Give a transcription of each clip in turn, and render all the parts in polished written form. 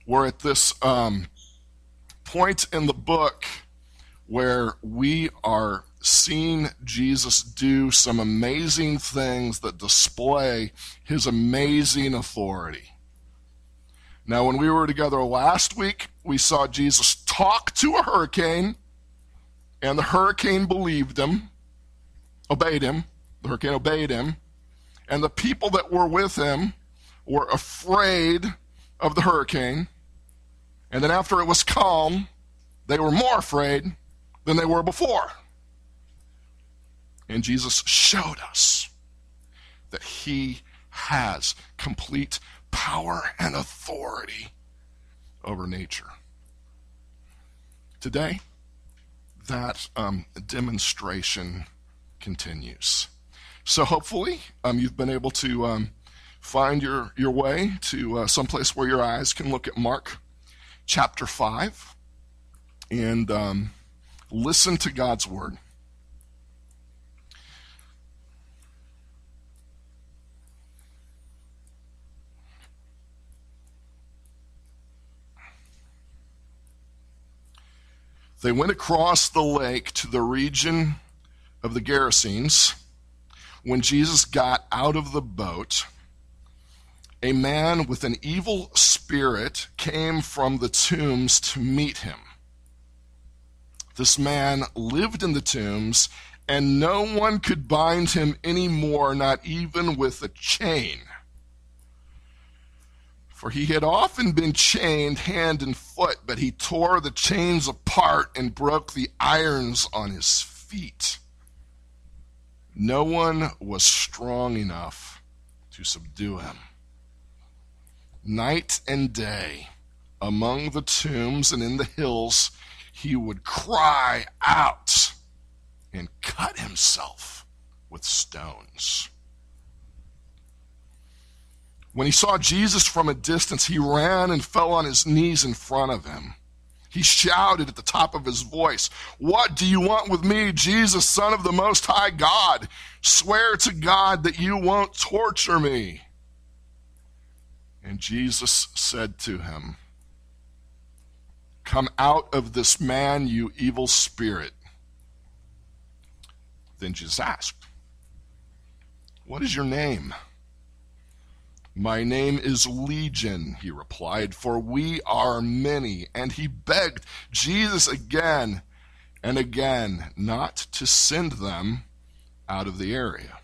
We're at this point in the book where we are seeing Jesus do some amazing things that display his amazing authority. Now, when we were together last week, we saw Jesus talk to a hurricane, and the hurricane believed him, obeyed him. The hurricane obeyed him, and the people that were with him were afraid of the hurricane. And then after it was calm, they were more afraid than they were before. And Jesus showed us that he has complete power and authority over nature. Today, that demonstration continues. So hopefully you've been able to find your way to someplace where your eyes can look at Mark chapter 5 and listen to God's word. They went across the lake to the region of the Gerasenes. When Jesus got out of the boat, a man with an evil spirit came from the tombs to meet him. This man lived in the tombs, and no one could bind him anymore, not even with a chain. For he had often been chained hand and foot, but he tore the chains apart and broke the irons on his feet. No one was strong enough to subdue him. Night and day, among the tombs and in the hills, he would cry out and cut himself with stones. When he saw Jesus from a distance, he ran and fell on his knees in front of him. He shouted at the top of his voice, "What do you want with me, Jesus, Son of the Most High God? Swear to God that you won't torture me." And Jesus said to him, "Come out of this man, you evil spirit." Then Jesus asked, "What is your name?" "My name is Legion," he replied, "for we are many." And he begged Jesus again and again not to send them out of the area.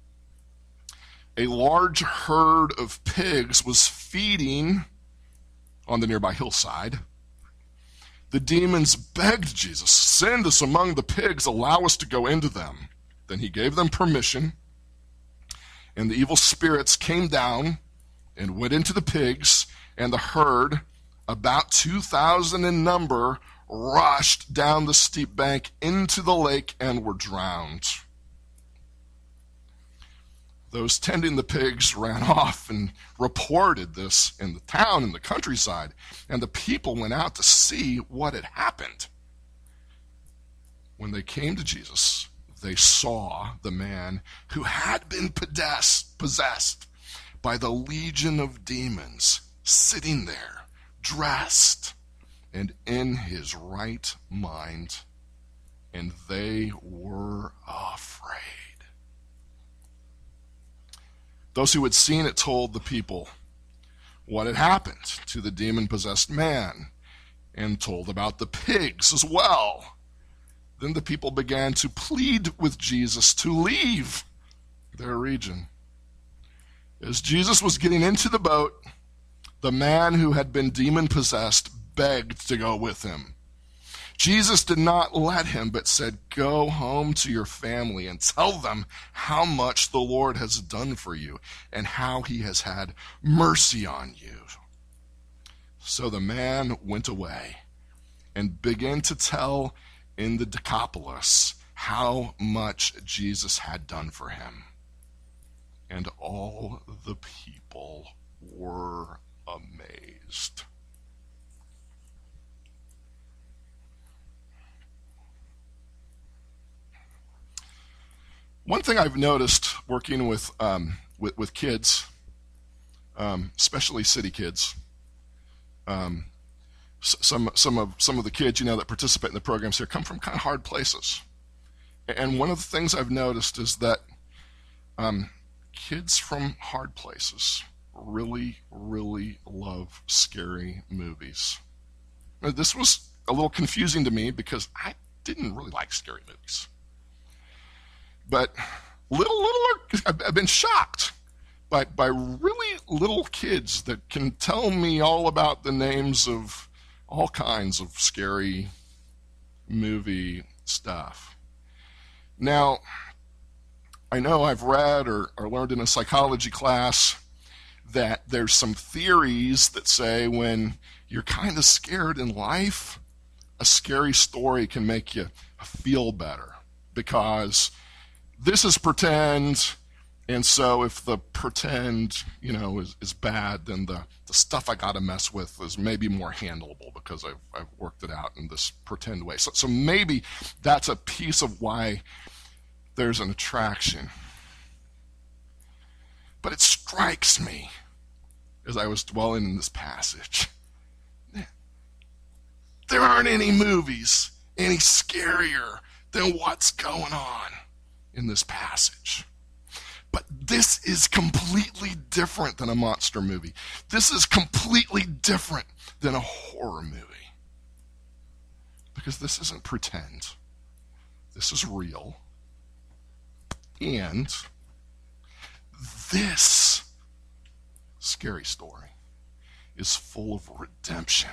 A large herd of pigs was feeding on the nearby hillside. The demons begged Jesus, "Send us among the pigs, allow us to go into them." Then he gave them permission, and the evil spirits came down and went into the pigs, and the herd, about 2,000 in number, rushed down the steep bank into the lake and were drowned. Those tending the pigs ran off and reported this in the town and the countryside, and the people went out to see what had happened. When they came to Jesus, they saw the man who had been possessed by the legion of demons sitting there, dressed and in his right mind, and they were afraid. Those who had seen it told the people what had happened to the demon-possessed man and told about the pigs as well. Then the people began to plead with Jesus to leave their region. As Jesus was getting into the boat, the man who had been demon-possessed begged to go with him. Jesus did not let him, but said, "Go home to your family and tell them how much the Lord has done for you and how he has had mercy on you." So the man went away and began to tell in the Decapolis how much Jesus had done for him. And all the people were amazed. One thing I've noticed working with kids, especially city kids, Some of the kids, that participate in the programs here come from kind of hard places. And one of the things I've noticed is that kids from hard places really, really love scary movies. Now, this was a little confusing to me because I didn't really like scary movies. But I've been shocked by really little kids that can tell me all about the names of all kinds of scary movie stuff. Now, I know I've read or learned in a psychology class that there's some theories that say when you're kind of scared in life, a scary story can make you feel better because this is pretend, and so if the pretend, is bad, then the stuff I got to mess with is maybe more handleable because I've worked it out in this pretend way. So maybe that's a piece of why there's an attraction. But it strikes me as I was dwelling in this passage, there aren't any movies any scarier than what's going on in this passage. But this is completely different than a monster movie. This is completely different than a horror movie. Because this isn't pretend. This is real. And this scary story is full of redemption.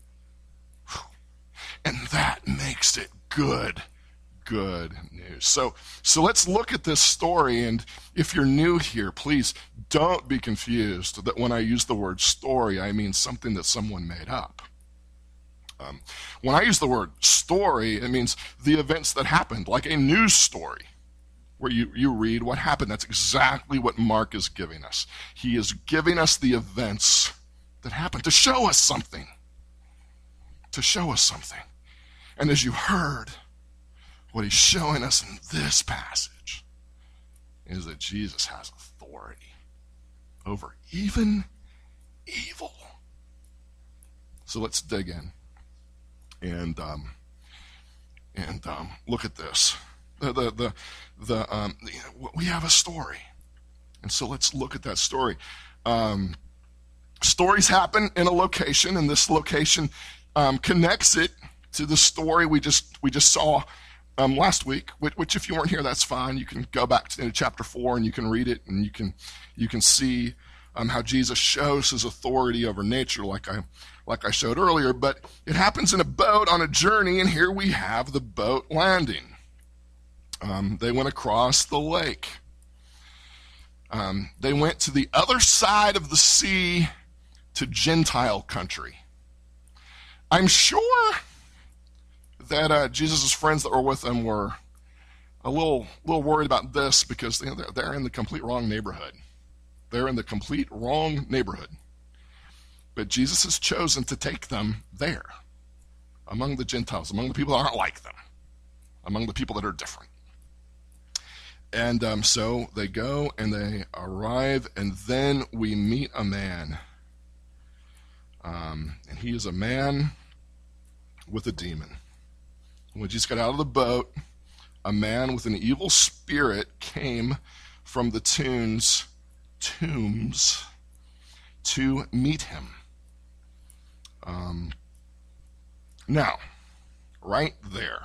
And that makes it good news. So let's look at this story, and if you're new here, please don't be confused that when I use the word story, I mean something that someone made up. When I use the word story, it means the events that happened, like a news story, where you read what happened. That's exactly what Mark is giving us. He is giving us the events that happened to show us something. To show us something. And as you heard, what he's showing us in this passage is that Jesus has authority over even evil. So let's dig in and look at this. We have a story, and so let's look at that story. Stories happen in a location, and this location connects it to the story we just saw last week. Which, if you weren't here, that's fine. You can go back to chapter 4 and you can read it, and you can see how Jesus shows his authority over nature, like I showed earlier. But it happens in a boat on a journey, and here we have the boat landing. They went across the lake. They went to the other side of the sea to Gentile country. I'm sure that Jesus' friends that were with him were a little worried about this because they're in the complete wrong neighborhood. They're in the complete wrong neighborhood. But Jesus has chosen to take them there, among the Gentiles, among the people that aren't like them, among the people that are different. And so they go and they arrive, and then we meet a man. And he is a man with a demon. When Jesus got out of the boat, a man with an evil spirit came from the tombs to meet him. Now, right there,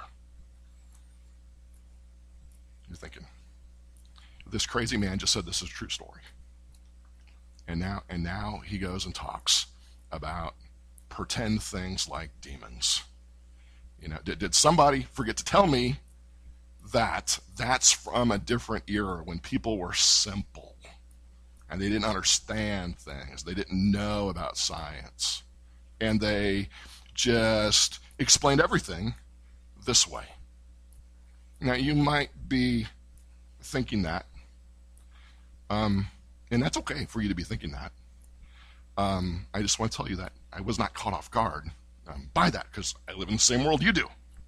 you're thinking, this crazy man just said this is a true story. And now he goes and talks about pretend things like demons. Did somebody forget to tell me that that's from a different era when people were simple and they didn't understand things. They didn't know about science. And they just explained everything this way. Now, you might be thinking that. And that's okay for you to be thinking that. I just want to tell you that I was not caught off guard by that because I live in the same world you do.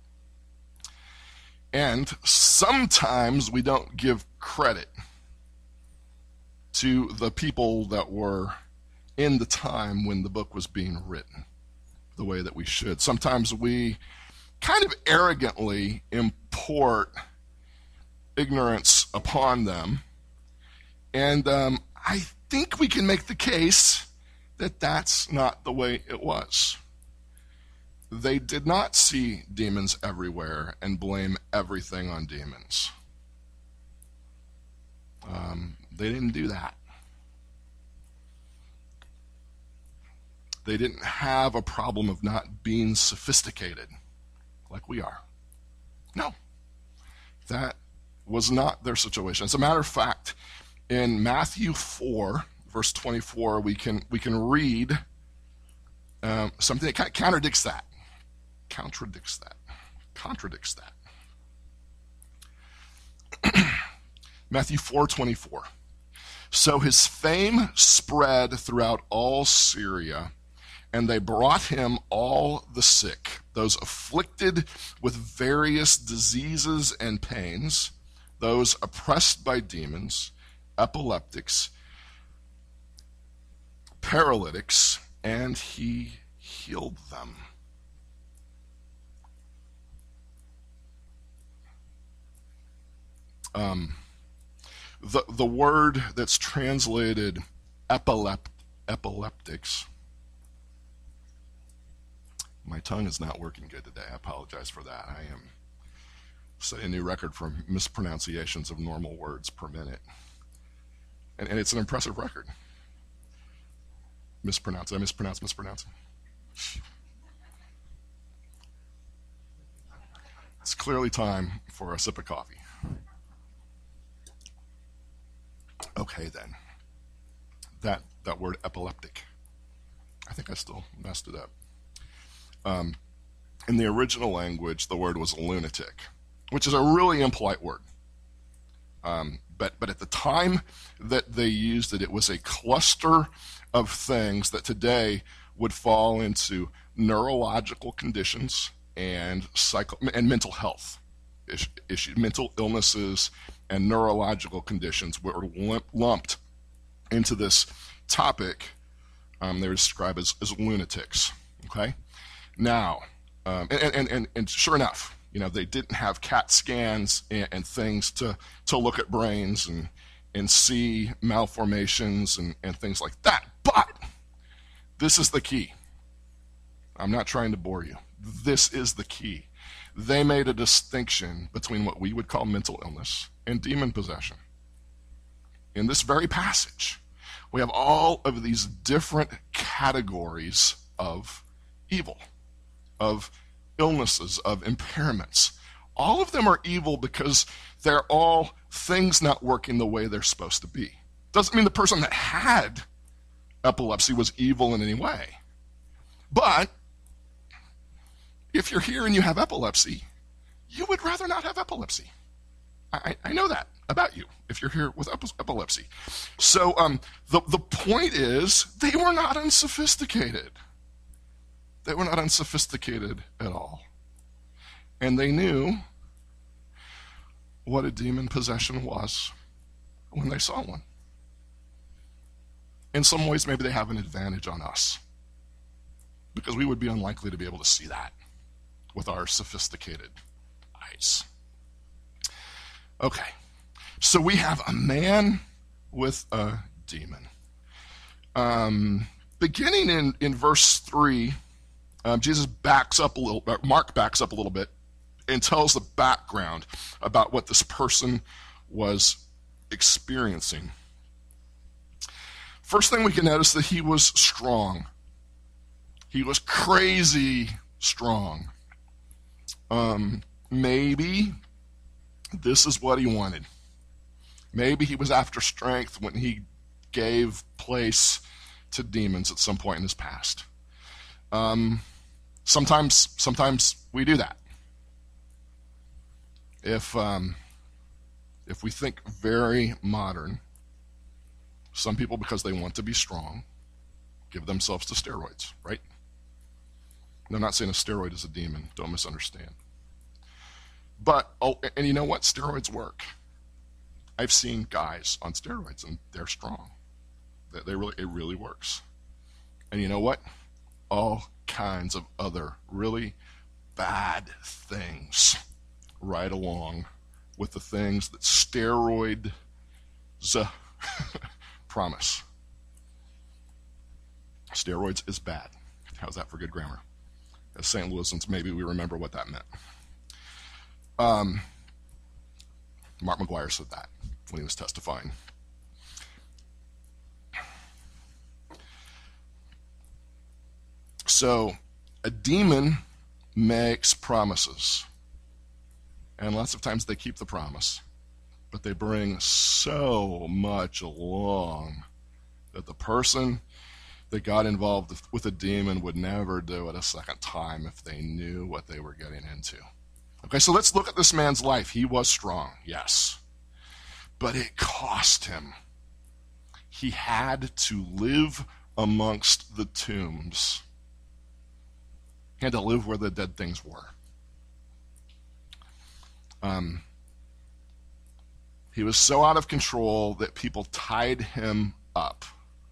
And sometimes we don't give credit to the people that were in the time when the book was being written the way that we should. Sometimes we kind of arrogantly import ignorance upon them, and I think we can make the case that that's not the way it was. They did not see demons everywhere and blame everything on demons. They didn't do that. They didn't have a problem of not being sophisticated like we are. No, that was not their situation. As a matter of fact, in Matthew 4, verse 24, we can read something that contradicts that. Matthew 4:24. So his fame spread throughout all Syria, and they brought him all the sick, those afflicted with various diseases and pains, those oppressed by demons, epileptics, paralytics, and he healed them. The word that's translated epileptics, my tongue is not working good today. I apologize for that. I am setting a new record for mispronunciations of normal words per minute. And it's an impressive record. Mispronouncing. It's clearly time for a sip of coffee. Okay, then. That word epileptic. I think I still messed it up. In the original language, the word was lunatic, which is a really impolite word. But at the time that they used it, it was a cluster of things that today would fall into neurological conditions and mental health issues, mental illnesses and neurological conditions were lumped into this topic. They were described as lunatics. Okay, now and sure enough, they didn't have CAT scans and things to look at brains and see malformations and things like that. But this is the key. I'm not trying to bore you. This is the key. They made a distinction between what we would call mental illness and demon possession. In this very passage, we have all of these different categories of evil, of illnesses, of impairments. All of them are evil because they're all things not working the way they're supposed to be. Doesn't mean the person that had epilepsy was evil in any way. But if you're here and you have epilepsy, you would rather not have epilepsy. I know that about you, if you're here with epilepsy. So the point is, they were not unsophisticated. They were not unsophisticated at all. And they knew what a demon possession was when they saw one. In some ways, maybe they have an advantage on us, because we would be unlikely to be able to see that with our sophisticated eyes. Okay, so we have a man with a demon. Beginning in verse 3, Jesus backs up a little, Mark backs up a little bit and tells the background about what this person was experiencing. First thing we can notice that he was strong. He was crazy strong. Maybe this is what he wanted. Maybe he was after strength when he gave place to demons at some point in his past. Sometimes we do that. If we think very modern, some people, because they want to be strong, give themselves to steroids, right? And I'm not saying a steroid is a demon. Don't misunderstand. But, and you know what? Steroids work. I've seen guys on steroids, and they're strong. It really works. And you know what? All kinds of other really bad things right along with the things that steroids promise. Steroids is bad. How's that for good grammar? As St. Louisans, maybe we remember what that meant. Mark McGuire said that when he was testifying. So, a demon makes promises. And lots of times they keep the promise. But they bring so much along that the person that got involved with a demon would never do it a second time if they knew what they were getting into. Okay, so let's look at this man's life. He was strong, yes. But it cost him. He had to live amongst the tombs. He had to live where the dead things were. He was so out of control that people tied him up.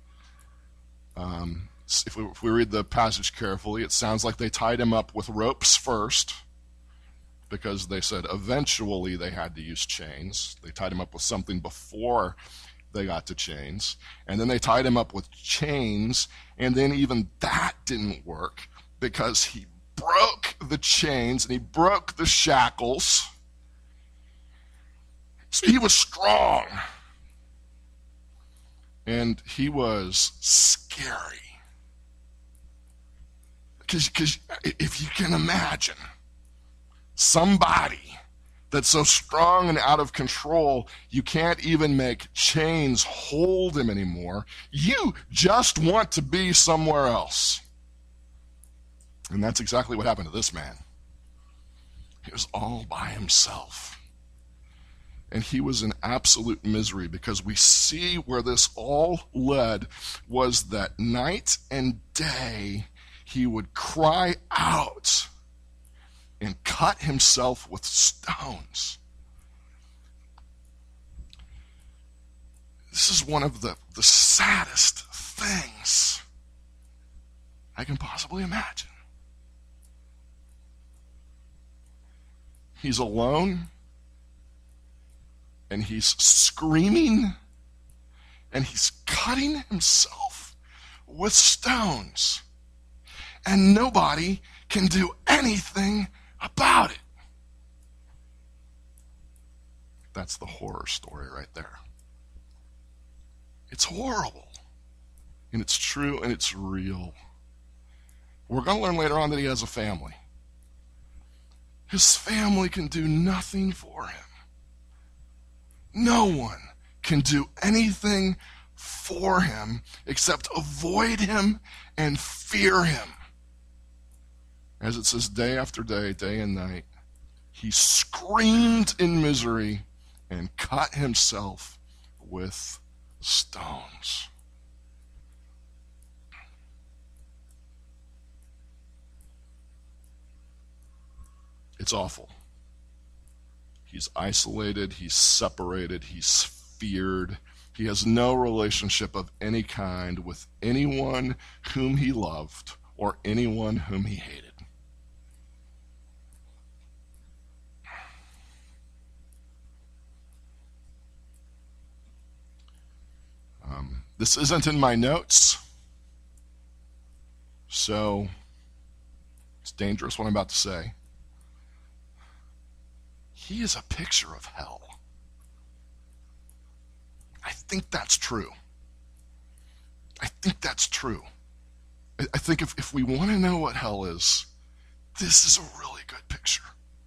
If we read the passage carefully, it sounds like they tied him up with ropes first, because they said eventually they had to use chains. They tied him up with something before they got to chains. And then they tied him up with chains, and then even that didn't work because he broke the chains and he broke the shackles. So he was strong. And he was scary. Because if you can imagine somebody that's so strong and out of control, you can't even make chains hold him anymore. You just want to be somewhere else. And that's exactly what happened to this man. He was all by himself. And he was in absolute misery, because we see where this all led was that night and day he would cry out and cut himself with stones. This is one of the saddest things I can possibly imagine. He's alone, and he's screaming, and he's cutting himself with stones, and nobody can do anything about it. That's the horror story right there. It's horrible, and it's true, and it's real. We're going to learn later on that he has a family. His family can do nothing for him. No one can do anything for him except avoid him and fear him. As it says, day after day, day and night, he screamed in misery and cut himself with stones. It's awful. He's isolated, he's separated, he's feared. He has no relationship of any kind with anyone whom he loved or anyone whom he hated. This isn't in my notes, so it's dangerous what I'm about to say. He is a picture of hell. I think that's true. I think that's true. I think if we want to know what hell is, this is a really good picture.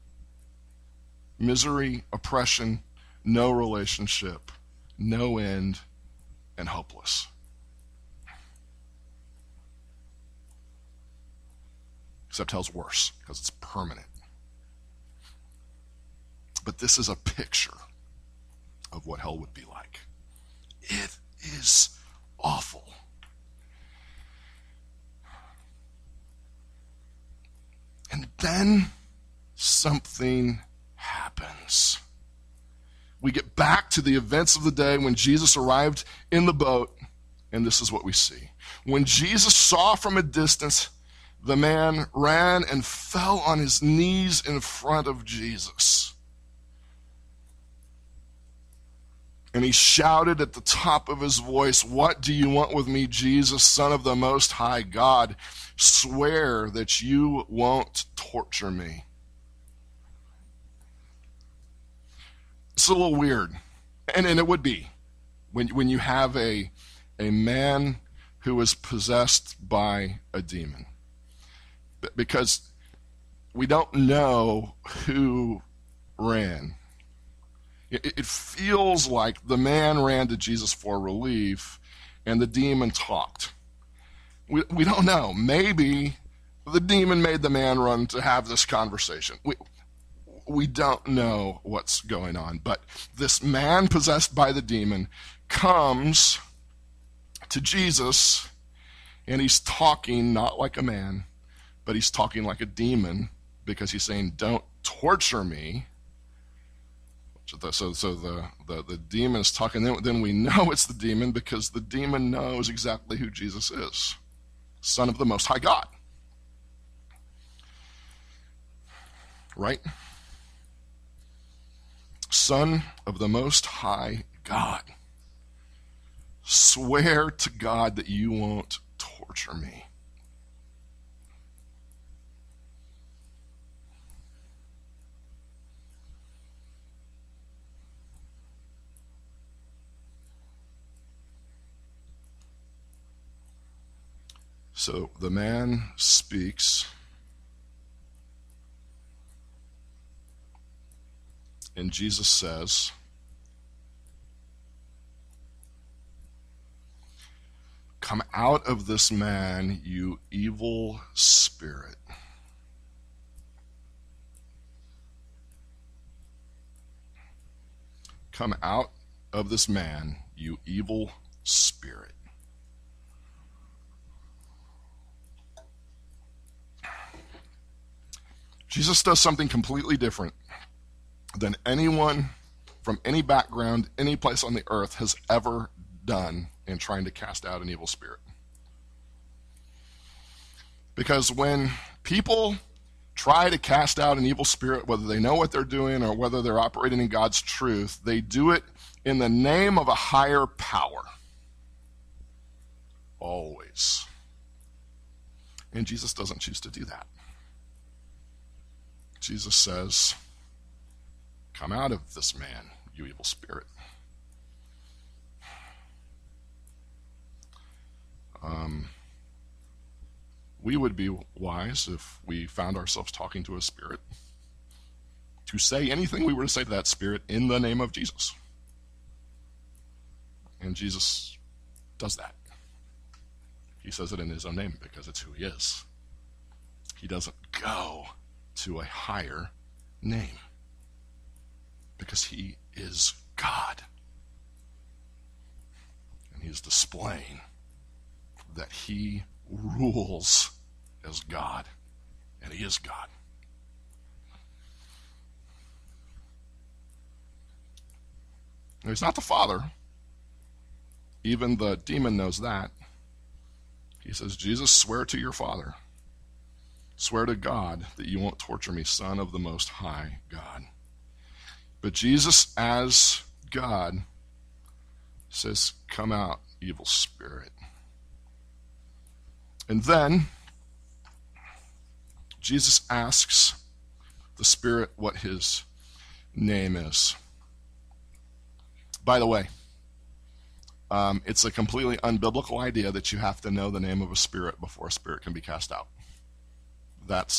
Misery, oppression, no relationship, no end, and hopeless. Except hell's worse, because it's permanent. But this is a picture of what hell would be like. It is awful. And then something happens. We get back to the events of the day when Jesus arrived in the boat, and this is what we see. When Jesus saw from a distance, the man ran and fell on his knees in front of Jesus. And he shouted at the top of his voice, "What do you want with me, Jesus, Son of the Most High God? Swear that you won't torture me." It's a little weird. And it would be when you have a man who is possessed by a demon. Because we don't know who ran. It feels like the man ran to Jesus for relief and the demon talked. We don't know. Maybe the demon made the man run to have this conversation. We don't know what's going on. But this man possessed by the demon comes to Jesus, and he's talking not like a man, but he's talking like a demon, because he's saying, "Don't torture me." So the demon is talking. Then we know it's the demon because the demon knows exactly who Jesus is. Son of the Most High God. Right? Son of the Most High God. Swear to God that you won't torture me. So the man speaks, and Jesus says, "Come out of this man, you evil spirit." Come out of this man, you evil spirit. Jesus does something completely different than anyone from any background, any place on the earth has ever done in trying to cast out an evil spirit. Because when people try to cast out an evil spirit, whether they know what they're doing or whether they're operating in God's truth, they do it in the name of a higher power. Always. And Jesus doesn't choose to do that. Jesus says, "Come out of this man, you evil spirit." We would be wise if we found ourselves talking to a spirit to say anything we were to say to that spirit in the name of Jesus. And Jesus does that. He says it in his own name because it's who he is. He doesn't go to a higher name because he is God. And he is displaying that he rules as God, and he is God. Now, he's not the Father. Even the demon knows that. He says, "Jesus, swear to your Father. Swear to God that you won't torture me, Son of the Most High God." But Jesus, as God, says, "Come out, evil spirit." And then Jesus asks the spirit what his name is. By the way, it's a completely unbiblical idea that you have to know the name of a spirit before a spirit can be cast out. That's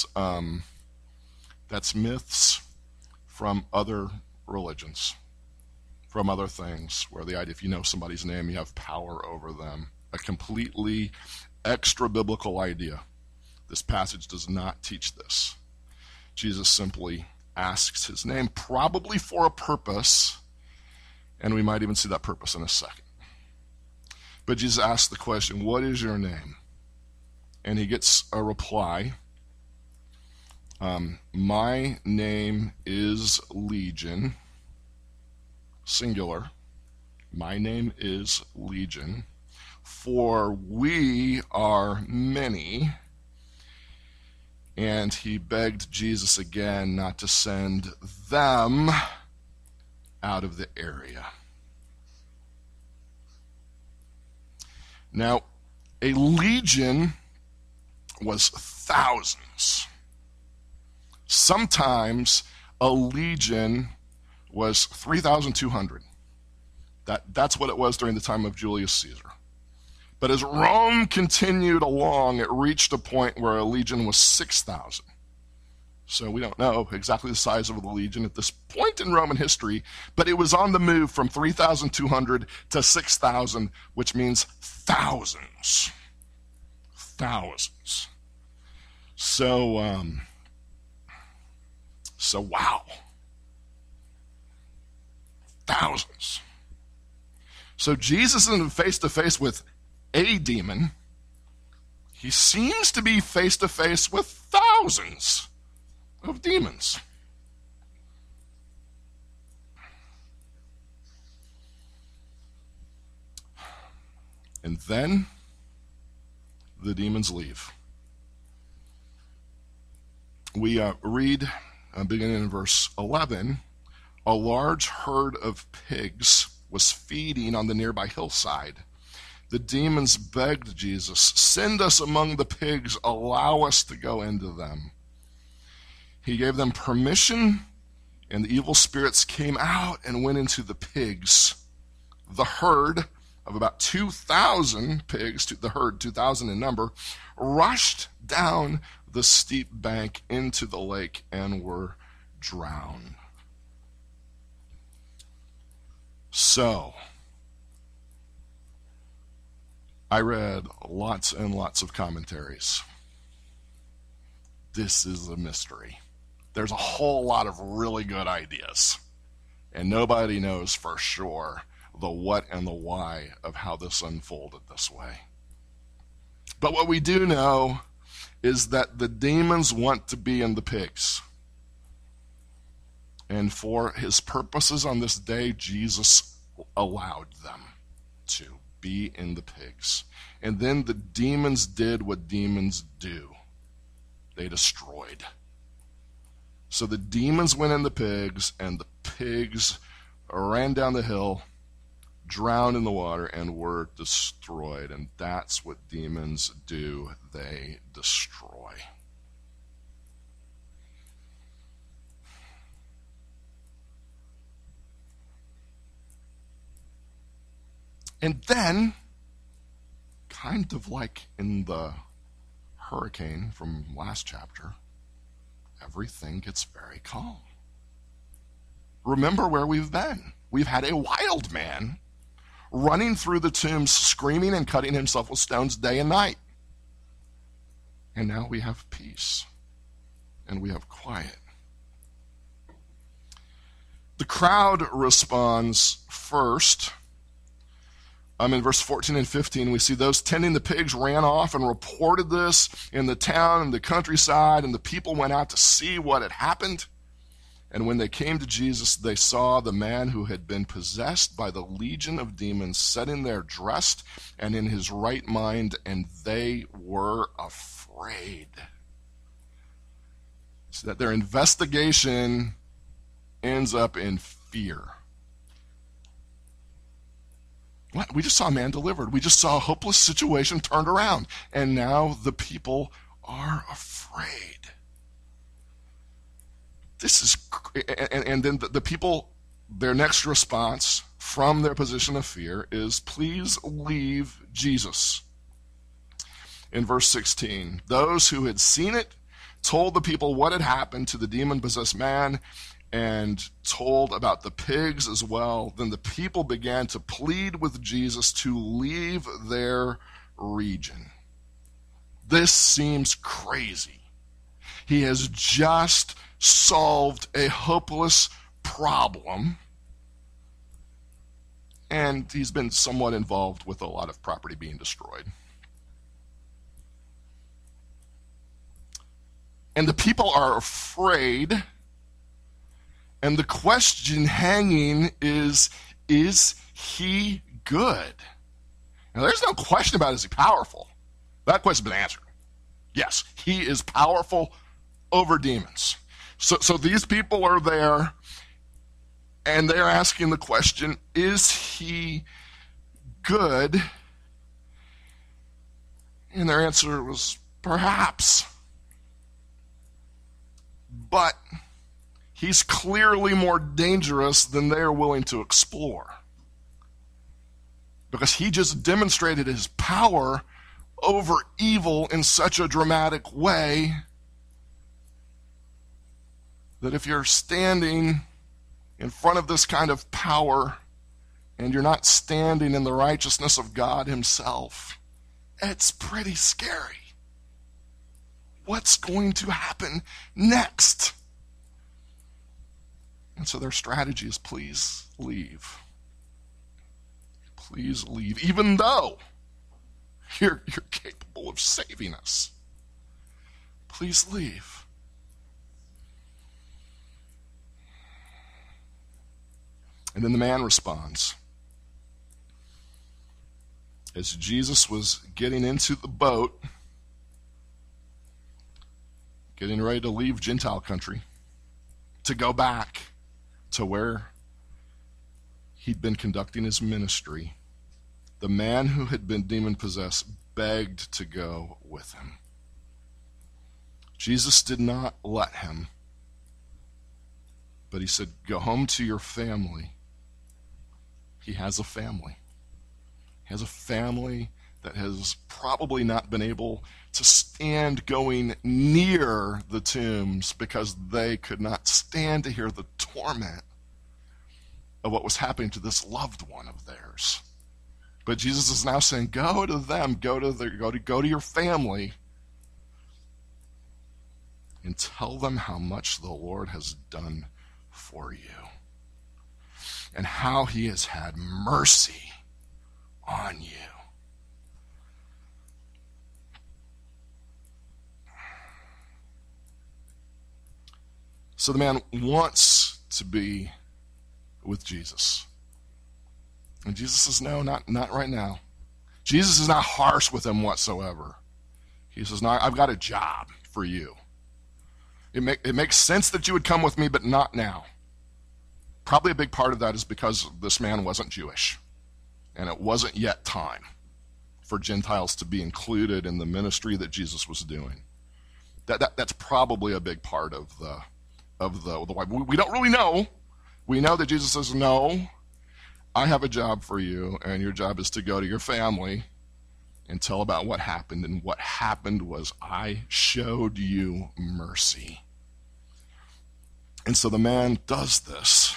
myths from other religions, from other things, where the idea if you know somebody's name, you have power over them. A completely extra-biblical idea. This passage does not teach this. Jesus simply asks his name, probably for a purpose, and we might even see that purpose in a second. But Jesus asks the question, "What is your name?" And he gets a reply. "My name is Legion," singular. "My name is Legion, for we are many. And he begged Jesus again not to send them out of the area. Now, a legion was thousands. Sometimes a legion was 3,200. That's what it was during the time of Julius Caesar. But as Rome continued along, it reached a point where a legion was 6,000. So we don't know exactly the size of the legion at this point in Roman history, but it was on the move from 3,200 to 6,000, which means thousands. Thousands. So wow. Thousands. So Jesus isn't face to face with a demon. He seems to be face to face with thousands of demons. And then the demons leave. We read, beginning in verse 11, a large herd of pigs was feeding on the nearby hillside. The demons begged Jesus, "Send us among the pigs, allow us to go into them." He gave them permission, and the evil spirits came out and went into the pigs. The herd of about 2,000 pigs, the herd 2,000 in number, rushed down the steep bank into the lake and were drowned. So, I read lots and lots of commentaries. This is a mystery. There's a whole lot of really good ideas, and nobody knows for sure the what and the why of how this unfolded this way. But what we do know is that the demons want to be in the pigs. And for his purposes on this day, Jesus allowed them to be in the pigs. And then the demons did what demons do. They destroyed. So the demons went in the pigs, and the pigs ran down the hill, drowned in the water, and were destroyed. And that's what demons do. They destroy. And then, kind of like in the hurricane from last chapter, everything gets very calm. Remember where we've been. We've had a wild man running through the tombs, screaming and cutting himself with stones day and night. And now we have peace, and we have quiet. The crowd responds first. In verse 14 and 15, we see those tending the pigs ran off and reported this in the town and the countryside, and the people went out to see what had happened. And when they came to Jesus, they saw the man who had been possessed by the legion of demons sitting there dressed and in his right mind, and they were afraid. So that their investigation ends up in fear. What? We just saw a man delivered. We just saw a hopeless situation turned around. And now the people are afraid. This is, and then the people, their next response from their position of fear is, "Please leave Jesus." In verse 16, those who had seen it told the people what had happened to the demon-possessed man, and told about the pigs as well. Then the people began to plead with Jesus to leave their region. This seems crazy. He has just solved a hopeless problem, and he's been somewhat involved with a lot of property being destroyed. And the people are afraid. And the question hanging is he good? Now, there's no question about, is he powerful? That question's been answered. Yes, he is powerful over demons. So these people are there, and they're asking the question, is he good? And their answer was, perhaps. But he's clearly more dangerous than they are willing to explore. Because he just demonstrated his power over evil in such a dramatic way that if you're standing in front of this kind of power and you're not standing in the righteousness of God himself, it's pretty scary. What's going to happen next? And so their strategy is, please leave. Please leave, even though you're capable of saving us. Please leave. And then the man responds. As Jesus was getting into the boat, getting ready to leave Gentile country, to go back to where he'd been conducting his ministry, the man who had been demon-possessed begged to go with him. Jesus did not let him, but he said, go home to your family. He has a family. He has a family that has probably not been able to stand going near the tombs because they could not stand to hear the torment of what was happening to this loved one of theirs. But Jesus is now saying, go to them, go to your family, and tell them how much the Lord has done for you and how he has had mercy on you. So the man wants to be with Jesus. And Jesus says, no, not right now. Jesus is not harsh with him whatsoever. He says, no, I've got a job for you. It makes sense that you would come with me, but not now. Probably a big part of that is because this man wasn't Jewish. And it wasn't yet time for Gentiles to be included in the ministry that Jesus was doing. That's probably a big part of the why. We don't really know. We know that Jesus says, no, I have a job for you, and your job is to go to your family and tell about what happened. And what happened was I showed you mercy. And so the man does this.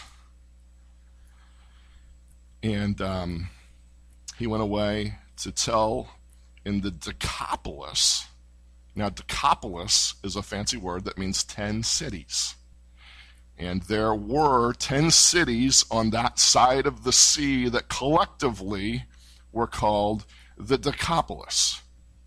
And he went away to tell in the Decapolis. Now, Decapolis is a fancy word that means 10 cities. And there were 10 cities on that side of the sea that collectively were called the Decapolis.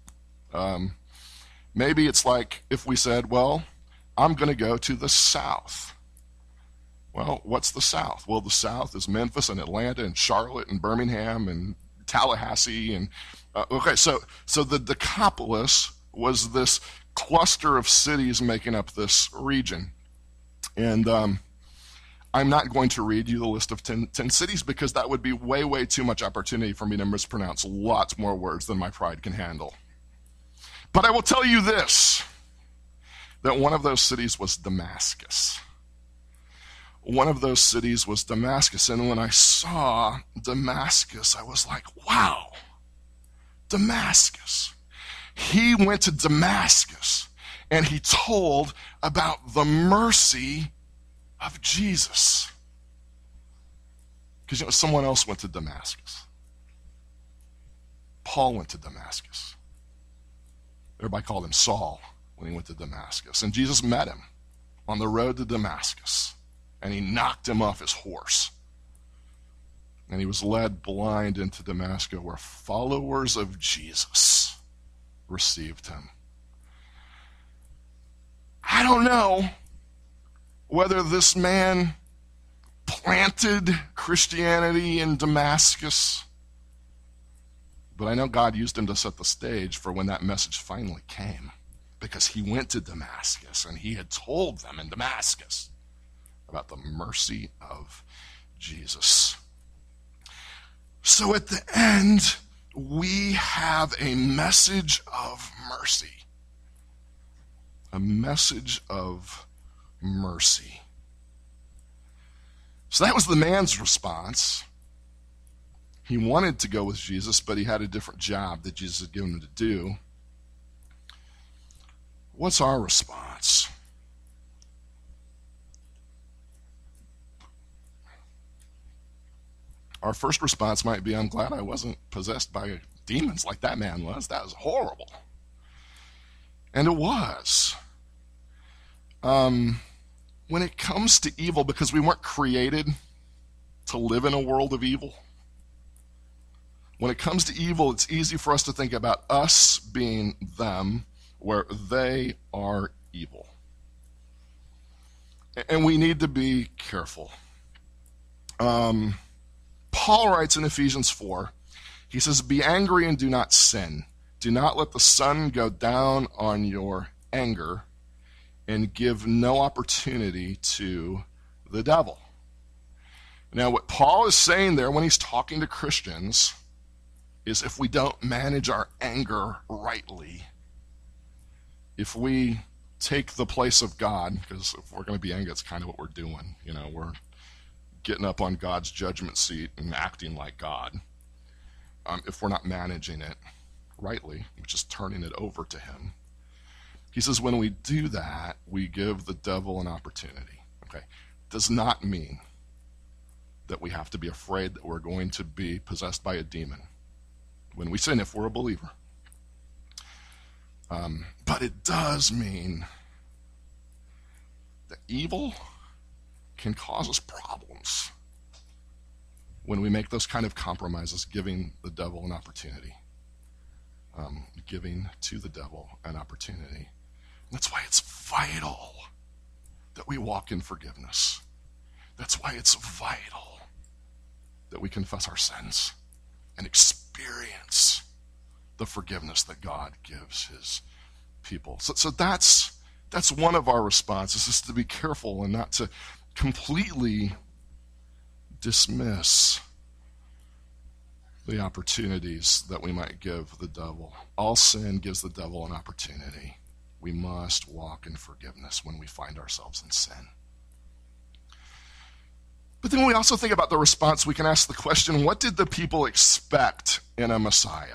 Maybe it's like if we said, well, I'm going to go to the south. Well, what's the south? Well, the south is Memphis and Atlanta and Charlotte and Birmingham and Tallahassee. And so the Decapolis was this cluster of cities making up this region. And I'm not going to read you the list of 10 cities because that would be way, way too much opportunity for me to mispronounce lots more words than my pride can handle. But I will tell you this, that one of those cities was Damascus. One of those cities was Damascus. And when I saw Damascus, I was like, wow, Damascus. He went to Damascus and he told about the mercy of Jesus. Because someone else went to Damascus. Paul went to Damascus. Everybody called him Saul when he went to Damascus. And Jesus met him on the road to Damascus. And he knocked him off his horse. And he was led blind into Damascus, where followers of Jesus received him. I don't know whether this man planted Christianity in Damascus But I know God used him to set the stage for when that message finally came, because he went to Damascus and he had told them in Damascus about the mercy of Jesus. So at the end, we have a message of mercy. A message of mercy. So that was the man's response. He wanted to go with Jesus, but he had a different job that Jesus had given him to do. What's our response? Our first response might be, I'm glad I wasn't possessed by demons like that man was. That was horrible. And it was. When it comes to evil, because we weren't created to live in a world of evil, when it comes to evil, it's easy for us to think about us being them, where they are evil. And we need to be careful. Paul writes in Ephesians 4, he says, be angry and do not sin. Do not let the sun go down on your anger, and give no opportunity to the devil. Now, what Paul is saying there when he's talking to Christians is if we don't manage our anger rightly, if we take the place of God, because if we're going to be angry, that's kind of what we're doing. You know, we're getting up on God's judgment seat and acting like God. If we're not managing it rightly, which is turning it over to him. He says when we do that, we give the devil an opportunity. Okay, does not mean that we have to be afraid that we're going to be possessed by a demon when we sin, if we're a believer. But it does mean that evil can cause us problems when we make those kind of compromises, giving the devil an opportunity. Giving to the devil an opportunity. That's why it's vital that we walk in forgiveness. That's why it's vital that we confess our sins and experience the forgiveness that God gives his people. So that's one of our responses, is to be careful and not to completely dismiss the opportunities that we might give the devil. All sin gives the devil an opportunity. We must walk in forgiveness when we find ourselves in sin. But then we also think about the response. We can ask the question, what did the people expect in a Messiah?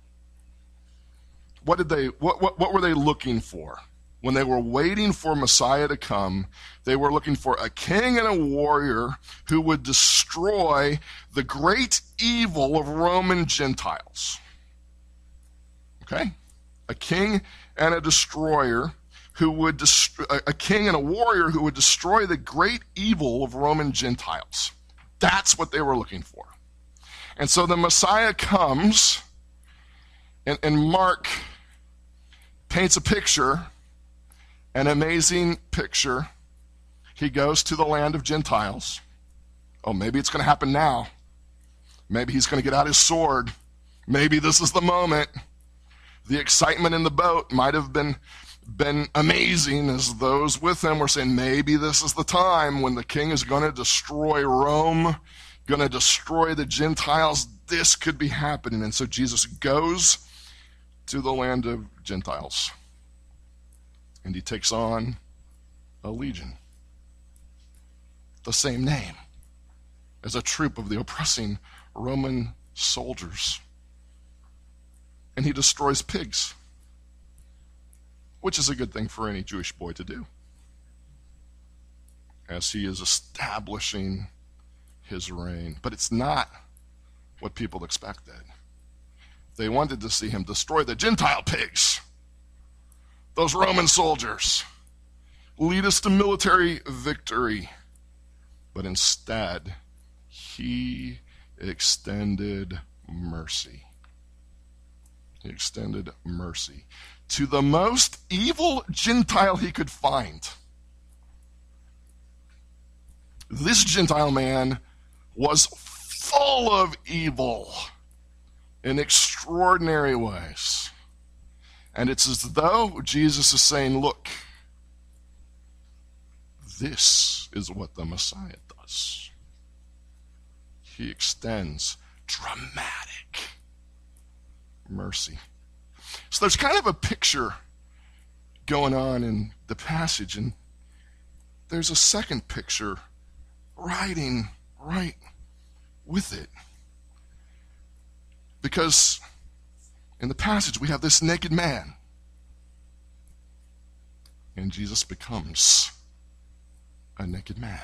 What were they looking for? When they were waiting for Messiah to come, they were looking for a king and a warrior who would destroy the great evil of Roman Gentiles. Okay? A king and a destroyer who would a king and a warrior who would destroy the great evil of Roman Gentiles. That's what they were looking for. And so the Messiah comes, and Mark paints a picture, an amazing picture. He goes to the land of Gentiles. Oh, maybe it's going to happen now. Maybe he's going to get out his sword. Maybe this is the moment. The excitement in the boat might have been amazing, as those with him were saying, maybe this is the time when the king is going to destroy Rome, going to destroy the Gentiles. This could be happening. And so Jesus goes to the land of Gentiles, and he takes on a legion, the same name as a troop of the oppressing Roman soldiers. And he destroys pigs, which is a good thing for any Jewish boy to do, as he is establishing his reign. But it's not what people expected. They wanted to see him destroy the Gentile pigs, those Roman soldiers, lead us to military victory. But instead, he extended mercy. He extended mercy to the most evil Gentile he could find. This Gentile man was full of evil. in extraordinary ways. And it's as though Jesus is saying, look, this is what the Messiah does. He extends dramatic mercy. So there's kind of a picture going on in the passage, and there's a second picture riding right with it. Because in the passage we have this naked man, and Jesus becomes a naked man.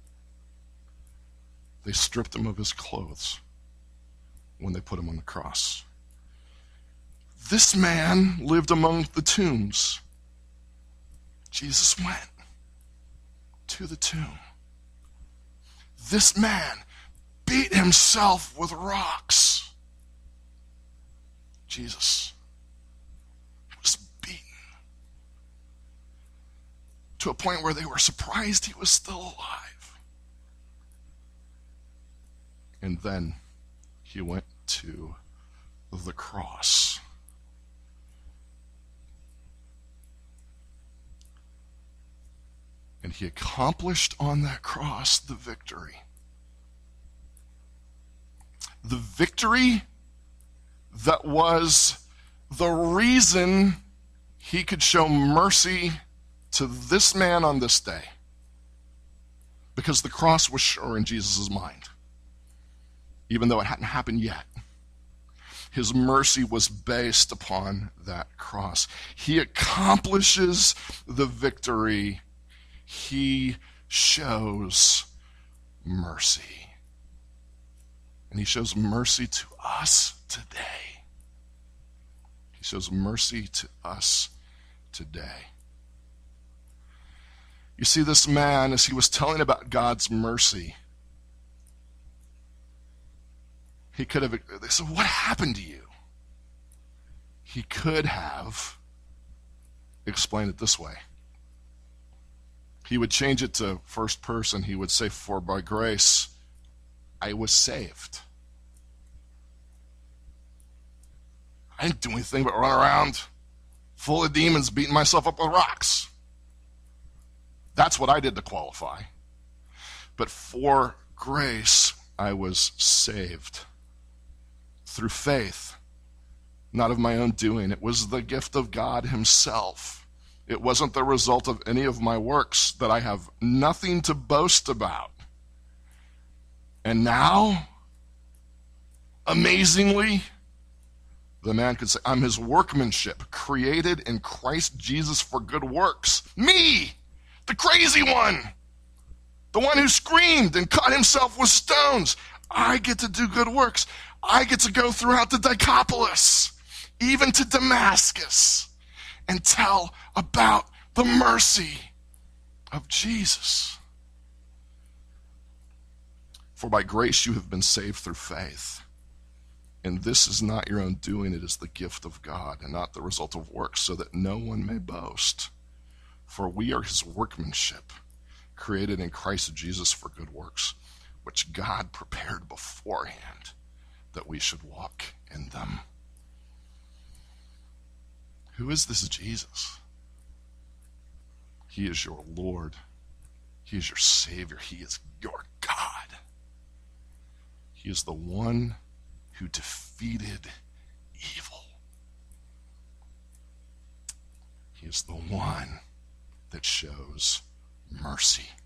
They stripped him of his clothes when they put him on the cross. This man lived among the tombs. Jesus went to the tomb. This man beat himself with rocks. Jesus was beaten to a point where they were surprised he was still alive. And then he went to the cross. And he accomplished on that cross the victory. The victory that was the reason he could show mercy to this man on this day. Because the cross was sure in Jesus' mind, even though it hadn't happened yet. His mercy was based upon that cross. He accomplishes the victory. He shows mercy. And he shows mercy to us today. He shows mercy to us today. You see, this man, as he was telling about God's mercy, he could have, they said, what happened to you? He could have explained it this way. He would change it to first person. He would say, for by grace, I was saved. I didn't do anything but run around full of demons, beating myself up with rocks. That's what I did to qualify. But for grace, I was saved. Through faith, not of my own doing. It was the gift of God himself. It wasn't the result of any of my works that I have nothing to boast about. And now, amazingly, the man could say, I'm his workmanship, created in Christ Jesus for good works. Me, the crazy one, the one who screamed and cut himself with stones. I get to do good works. I get to go throughout the Decapolis, even to Damascus, and tell about the mercy of Jesus. For by grace you have been saved through faith. And this is not your own doing, it is the gift of God, and not the result of works, so that no one may boast. For we are his workmanship, created in Christ Jesus for good works, which God prepared beforehand that we should walk in them. Who is this Jesus? He is your Lord. He is your Savior. He is your God. He is the one who defeated evil. He is the one that shows mercy.